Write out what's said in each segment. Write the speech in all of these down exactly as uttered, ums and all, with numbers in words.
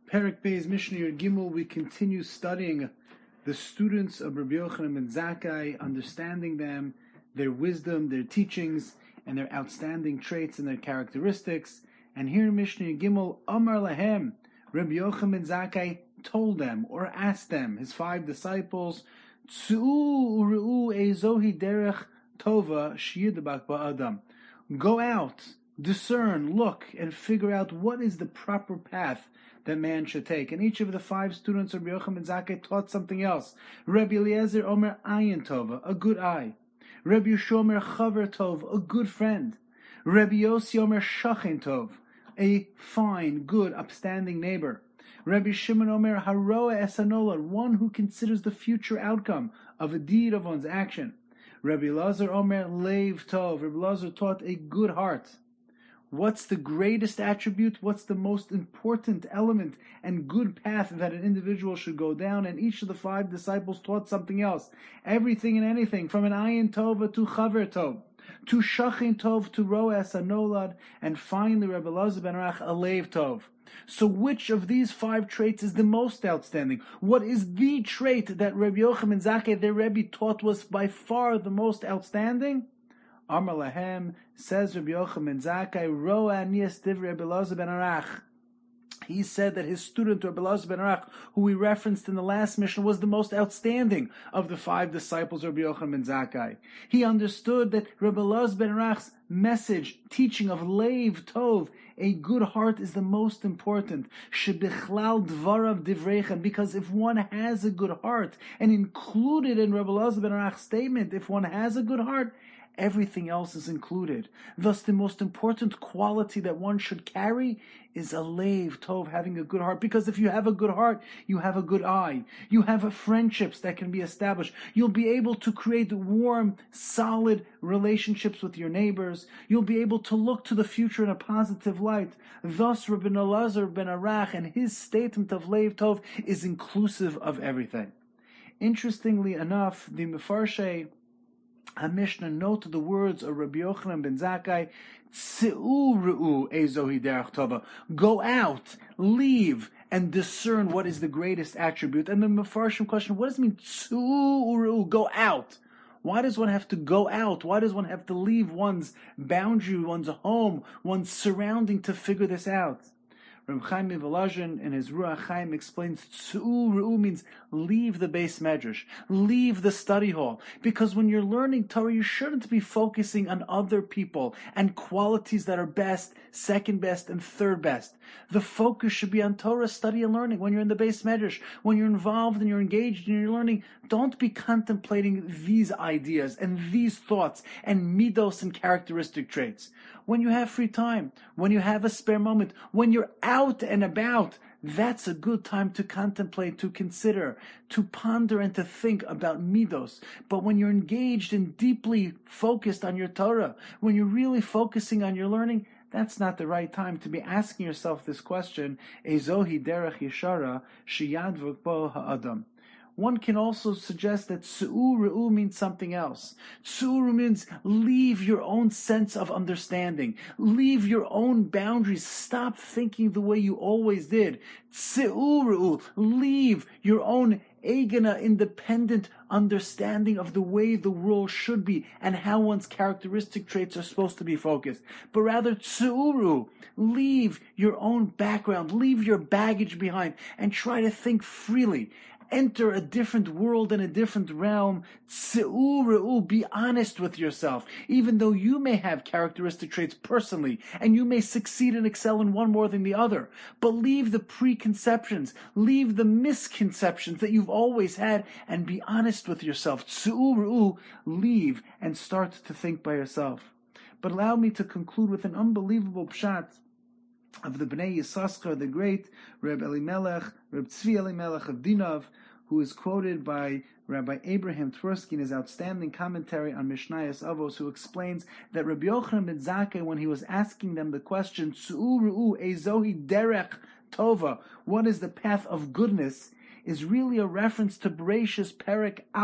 Perek Beis Mishnah Yud Gimel, we continue studying the students of Rabbi Yochanan ben Zakkai, understanding them, their wisdom, their teachings, and their outstanding traits and their characteristics. And here in Mishnah Yud Gimel, Amar Lahem, Rabbi Yochanan ben Zakkai told them or asked them, his five disciples, Tzu'u u'ru'u ezohi derech tova sheyidbak ba'adam. Go out, discern, look, and figure out what is the proper path that man should take. And each of the five students of Rabbi Yochanan ben Zakkai taught something else. Rabbi Eliezer Omer Ayin Tova, a good eye. Rabbi Yeshua Omer Chaver Tov, a good friend. Rabbi Yossi Omer Shachin Tov, a fine, good, upstanding neighbor. Rabbi Shimon Omer Haroa Esanolad, one who considers the future outcome of a deed of one's action. Rabbi Elazar Omer Leiv Tov, Rabbi Elazar taught a good heart. What's the greatest attribute? What's the most important element and good path that an individual should go down? And each of the five disciples taught something else. Everything and anything, from an ayin tova to chaver tov, to shachin tov, to roas anolad, and finally Rabbi Elazar ben Arach, a leiv tov. So which of these five traits is the most outstanding? What is the trait that Rabbi Yochanan ben Zakkai, their Rebbe, taught was by far the most outstanding? Amar Lahem, says Rabbi Yochanan ben Zakkai, Roa Anias Divrei Rabbi Elazar ben Arach. He said that his student Rabbi Elazar ben Arach, who we referenced in the last mission, was the most outstanding of the five disciples of Rabbi Yochanan ben Zakkai. He understood that Rabbi Elazar ben Arach's message, teaching of Leiv Tov, a good heart, is the most important. Shebichlal dvarav divreichem, because if one has a good heart, and included in Rabbi Elazar ben Arach's statement, if one has a good heart, everything else is included. Thus, the most important quality that one should carry is a leiv tov, having a good heart. Because if you have a good heart, you have a good eye. You have friendships that can be established. You'll be able to create warm, solid relationships with your neighbors. You'll be able to look to the future in a positive light. Thus, Rabbi Elazar ben Arach and his statement of leiv tov is inclusive of everything. Interestingly enough, the Mefarshei HaMishnah note the words of Rabbi Yochanan ben Zakkai, Tzu'u ru'u ezohi derech tova. Go out, leave, and discern what is the greatest attribute. And the Mefarshim question, what does it mean, Tzu'u ru'u, go out? Why does one have to go out? Why does one have to leave one's boundary, one's home, one's surrounding to figure this out? Reb Chaim Volozhin in his Ruach Chaim explains, Tzu'u ru'u means leave the Beis Medrash, leave the study hall. Because when you're learning Torah, you shouldn't be focusing on other people and qualities that are best, second best, and third best. The focus should be on Torah study and learning. When you're in the Beis Medrash, when you're involved and you're engaged and you're learning, don't be contemplating these ideas and these thoughts and midos and characteristic traits. When you have free time, when you have a spare moment, when you're out and about, that's a good time to contemplate, to consider, to ponder, and to think about midos. But when you're engaged and deeply focused on your Torah, when you're really focusing on your learning, that's not the right time to be asking yourself this question, Ezohi derech yeshara sheyadvuk bo ha'adam. One can also suggest that Tzu'u ru'u means something else. Tzu'u means leave your own sense of understanding. Leave your own boundaries. Stop thinking the way you always did. Tzu'u ru'u, leave your own egana, independent understanding of the way the world should be and how one's characteristic traits are supposed to be focused. But rather, Tzu'u ru'u, leave your own background, leave your baggage behind, and try to think freely. Enter a different world and a different realm. Tzu'u ru'u, be honest with yourself. Even though you may have characteristic traits personally, and you may succeed and excel in one more than the other, but leave the preconceptions, leave the misconceptions that you've always had, and be honest with yourself. Tzu'u ru'u, leave and start to think by yourself. But allow me to conclude with an unbelievable pshat of the Bnei Yissaschar, the great Reb Elimelech, Reb Tzvi Elimelech of Dinov, who is quoted by Rabbi Abraham Tversky in his outstanding commentary on Mishnayos Avos, who explains that Rabbi Yochanan ben Zakkai, when he was asking them the question, Tzu'u ru'u ezohi derech tova, what is the path of goodness, is really a reference to Bereshis Perek Aleph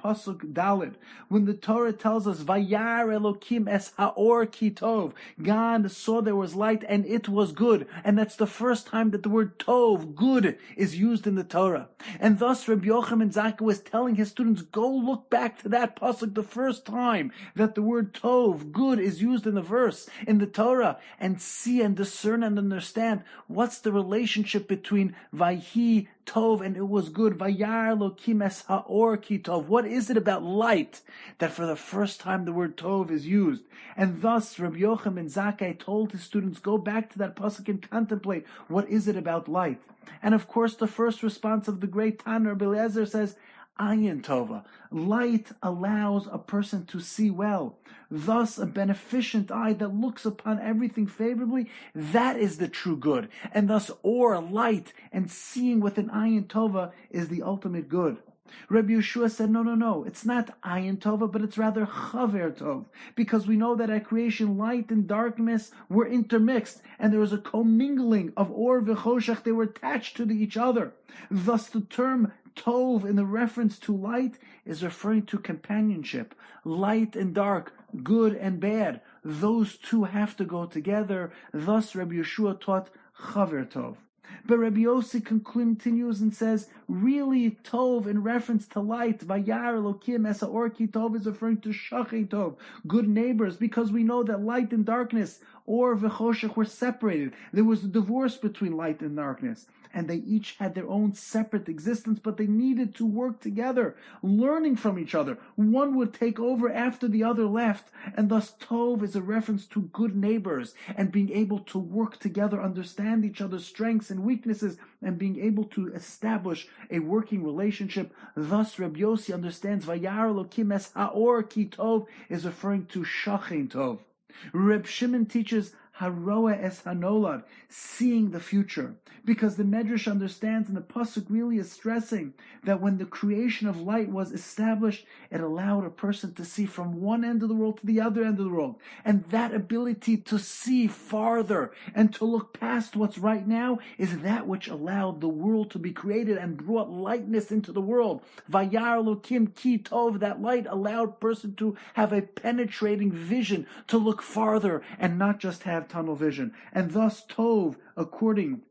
Pasuk Dalet, when the Torah tells us, Vayar Elokim es haor ki tov, God saw there was light and it was good. And that's the first time that the word tov, good, is used in the Torah. And thus Rabbi Yochanan Zakkai was telling his students, go look back to that Pasuk the first time that the word tov, good, is used in the verse, in the Torah, and see and discern and understand what's the relationship between Vayhi Tov and it was good. Vayar Elokim es haor ki tov. What is it about light that for the first time the word tov is used? And thus Rabbi Yochanan Zakkai told his students, go back to that pasuk and contemplate what is it about light. And of course the first response of the great Tana Rabbi Eliezer says, Ayin Tova. Light allows a person to see well. Thus, a beneficent eye that looks upon everything favorably, that is the true good. And thus, or, light, and seeing with an Ayin Tova is the ultimate good. Rabbi Yeshua said, no, no, no, it's not Ayin Tova, but it's rather Chaver Tov. Because we know that at creation, light and darkness were intermixed, and there was a commingling of Or v'Choshech, they were attached to each other. Thus, the term Tov in the reference to light is referring to companionship. Light and dark, good and bad, those two have to go together. Thus Rabbi Yeshua taught Chaver Tov. But Rabbi Yossi continues and says, really Tov in reference to light, Vayar Elokim es haor ki tov, is referring to Shachei Tov, good neighbors, because we know that light and darkness, Or v'Choshech, were separated. There was a divorce between light and darkness. And they each had their own separate existence, but they needed to work together, learning from each other. One would take over after the other left, and thus Tov is a reference to good neighbors, and being able to work together, understand each other's strengths and weaknesses, and being able to establish a working relationship. Thus Rabbi Yossi understands Vayar Elokim es haor ki tov is referring to Shachein Tov. Reb Shimon teaches Haroa es hanolad, seeing the future, because the Medrash understands, and the pasuk really is stressing that when the creation of light was established, it allowed a person to see from one end of the world to the other end of the world, and that ability to see farther and to look past what's right now is that which allowed the world to be created and brought lightness into the world. Vayar Elokim ki tov, that light allowed person to have a penetrating vision, to look farther and not just have tunnel vision. And thus Tov, according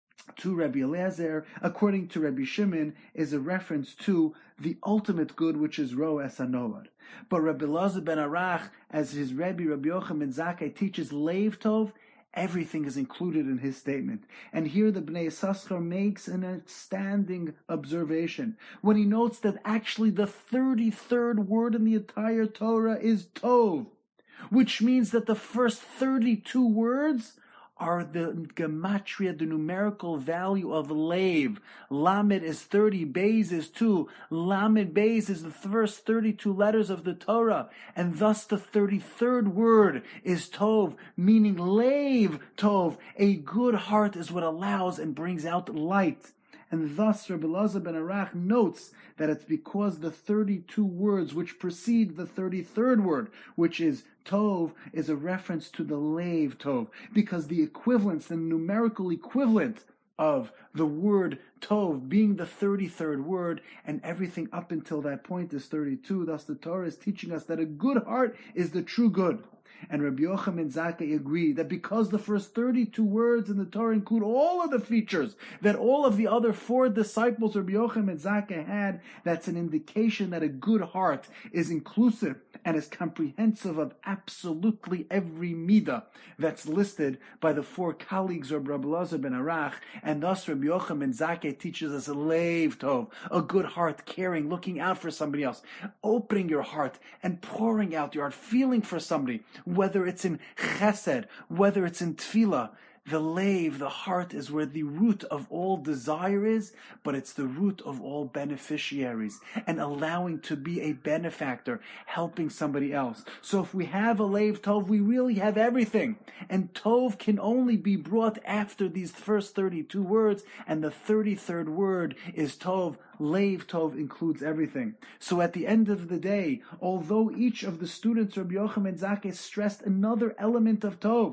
to Rabbi Eliezer, according to Rabbi Shimon, is a reference to the ultimate good, which is Ro es hanolad. But Rabbi Elazar ben Arach, as his Rebbe Rabbi Yochanan ben Zakkai teaches Leiv Tov, everything is included in his statement. And here the Bnei Yissaschar makes an outstanding observation when he notes that actually the thirty-third word in the entire Torah is Tov, which means that the first thirty-two words are the gematria, the numerical value of Lev. Lamed is thirty, Beis is two. Lamed Beis is the first thirty-two letters of the Torah, and thus the thirty-third word is Tov, meaning Lev Tov. A good heart is what allows and brings out light. And thus Rabbi Elazar ben Arach notes that it's because the thirty-two words which precede the thirty-third word, which is Tov, is a reference to the Lev Tov, because the equivalence, the numerical equivalent of the word Tov being the thirty-third word, and everything up until that point is thirty-two. Thus the Torah is teaching us that a good heart is the true good. And Rabbi Yochanan ben Zakkai agreed that because the first thirty-two words in the Torah include all of the features that all of the other four disciples Rabbi Yochanan ben Zakkai had, that's an indication that a good heart is inclusive and is comprehensive of absolutely every midah that's listed by the four colleagues of Rabbi Elazar ben Arach. And thus Rabbi Yochanan ben Zakkai teaches us a Leiv Tov, a good heart, caring, looking out for somebody else, opening your heart and pouring out your heart, feeling for somebody, whether it's in chesed, whether it's in tefillah. The Leiv, the heart, is where the root of all desire is, but it's the root of all beneficiaries, and allowing to be a benefactor, helping somebody else. So if we have a Leiv Tov, we really have everything. And Tov can only be brought after these first thirty-two words, and the thirty-third word is Tov. Leiv Tov includes everything. So at the end of the day, although each of the students of Rabbi Yochanan ben Zakkai stressed another element of Tov,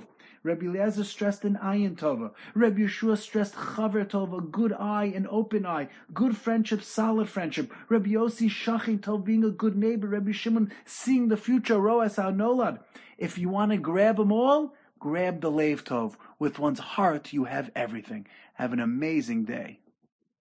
Rabbi Eliezer stressed an ayin tova. Rabbi Yeshua stressed chaver tova, good eye, an open eye, good friendship, solid friendship. Rabbi Yossi shachin tov, being a good neighbor. Rabbi Shimon seeing the future, roas ha-nolad. If you want to grab them all, grab the Lev Tov. With one's heart, you have everything. Have an amazing day.